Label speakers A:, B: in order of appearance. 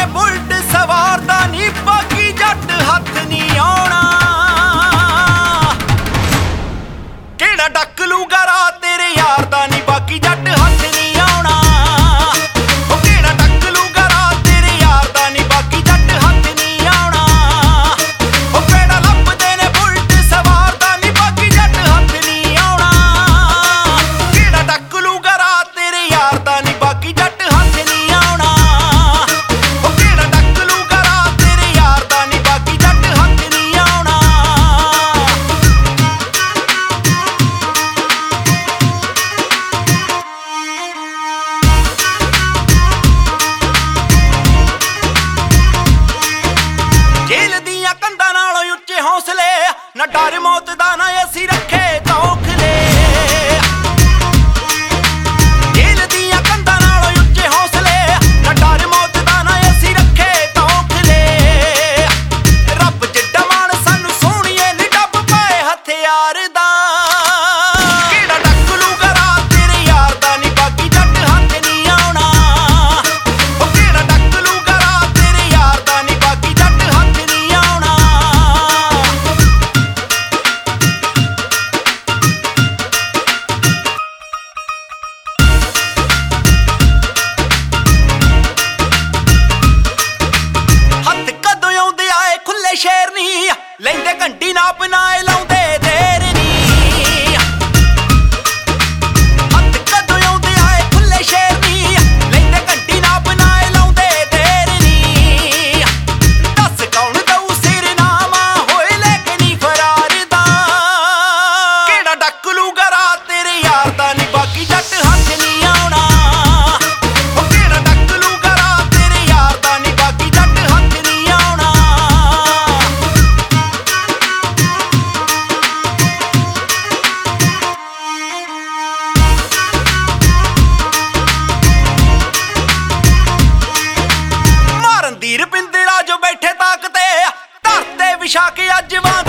A: Bullet ਸਵਾਰ ਦਾ ਨੀ ਬਾਕੀ ਜੱਟ ਹੱਥ ਨਹੀਂ ਆਉਣਾ। ਕਿਹੜਾ ਡੱਕ ਲੂਗਾ ਰਾਹ ਤੇਰੇ ਯਾਰ ਦਾ ਨੀ ਬਾਕੀ ਜੱਟ ਹੱਥ ਨਹੀਂ ਆਉਣਾ। ਉਹ ਕਿਹੜਾ ਡੱਕ ਲੂਗਾ ਰਾਹ ਤੇਰੇ ਯਾਰ ਦਾ ਨੀ ਬਾਕੀ ਜੱਟ ਹੱਥ ਨਹੀਂ ਆਉਣਾ। ਉਹ ਕਿਹੜਾ ਲੱਭਦੇ ਨੇ ਬੁਲਟ ਸਵਾਰ ਦਾ ਨੀ ਬਾਕੀ ਜੱਟ ਹੱਥ ਨਹੀਂ ਆਉਣਾ। ਕਿਹੜਾ ਡੱਕ ਲੂਗਾ ਰਾਹ ਤੇਰੇ ਯਾਰ ਦਾ ਨੀ ਬਾਕੀ ਜੱਟ ਹੱਥ ਨਹੀਂ ਆਉਣਾ। ਉਹ ਕਿਹੜਾ ਡੱਕ ਲੂਗਾ ਰਾਹ ਤੇਰੇ ਯਾਰ ਦਾ ਨੀ ਬਾਕੀ ਜੱਟ ਹੱਥ ਨਹੀਂ ਆਉਣਾ। ਜੇਲ੍ਹ ਦੀਆਂ ਕੰਧਾਂ ਨਾਲੋਂ ਉੱਚੇ ਹੌਸਲੇ ਨਾ ਡਰ ਮੌਤ ਦਾ ਨਾ ਅਸੀਂ ਰੱਖੇ ਤੌਖਲੇ। ਜੇਲ੍ਹ ਦੀਆਂ ਕੰਧਾਂ ਨਾਲੋਂ ਉੱਚੇ ਹੌਸਲੇ ਨਾ ਡਰ ਮੌਤ ਦਾ ਨਾ ਅਸੀਂ ਰੱਖੇ ਤੌਖਲੇ। ਰੱਬ ਜਿੱਡਾ ਮਾਣ ਸਾਨੂੰ ਸੋਹਣੀਏ ਨੀ ਡੱਬ ਪਾਏ ਹਥਿਆਰ ਦਾ। ਕਿਹੜਾ ਡੱਕ ਲੂਗਾ ਰਾਹ ਤੇਰੇ ਯਾਰ ਦਾ ਨੀ ਬਾਕੀ ਜੱਟ ਹੱਥ ਨਹੀਂ ਆਉਣਾ। ਉਹ ਕਿਹੜਾ ਡੱਕ ਲੂਗਾ ਰਾਹ ਤੇਰੇ ਯਾਰ ਦਾ ਨੀ ਬਾਕੀ ਜੱਟ ਹੱਥ ਨਹੀਂ ਆਉਣਾ। ਹੱਥ ਕਦੋਂ ਆਉਂਦੇ ਆਏ ਖੁੱਲੇ ਸ਼ੇਰ ਨੀ ਲੈਂਦੇ ਘੰਟੀ ਨਾਪ ਨਾ ਲਾਉਂਦੇ ਦੇਰ ਨੀ। ਹੱਥ ਕਦੋਂ ਆਉਂਦੇ ਆਏ ਖੁੱਲੇ ਸ਼ੇਰ ਨੀ ਲੈਂਦੇ ਘੰਟੀ ਨਾਪ ਨਾ ਲਾਉਂਦੇ ਦੇਰ ਨੀ। ਦੱਸ ਕੌਣ ਦਊ ਸਿਰਨਾਮਾ ਹੋਏ ਲੈ ਕੇ ਨੀ ਫਰਾਰ ਦਾ। ਕਿਹੜਾ ਡੱਕ ਲੂਗਾ ਰਾਹ ਤੇਰੇ ਯਾਰ ਦਾ ਨੀ ਬਾਕੀ ਜੱਟ ਹੱਥ ਨਹੀਂ ਆਉਣਾ। ਉਹ ਕਿਹੜਾ ਡੱਕ ਲੂਗਾ ਰਾਹ ਤੇਰੇ ਯਾਰ ਦਾ ਨੀ ਬਾਕੀ ਜੱਟ ਹੱਥ ਨਹੀਂ ਆਉਣਾ। ਮਾਰਨ ਦੀ ਰਪਿੰਦਰਾ ਜੋ ਬੈਠੇ ਤਾਕਤੇ ਧਰਤੇ ਵਿਛਾ ਕੇ ਅੱਜ ਵਾਂ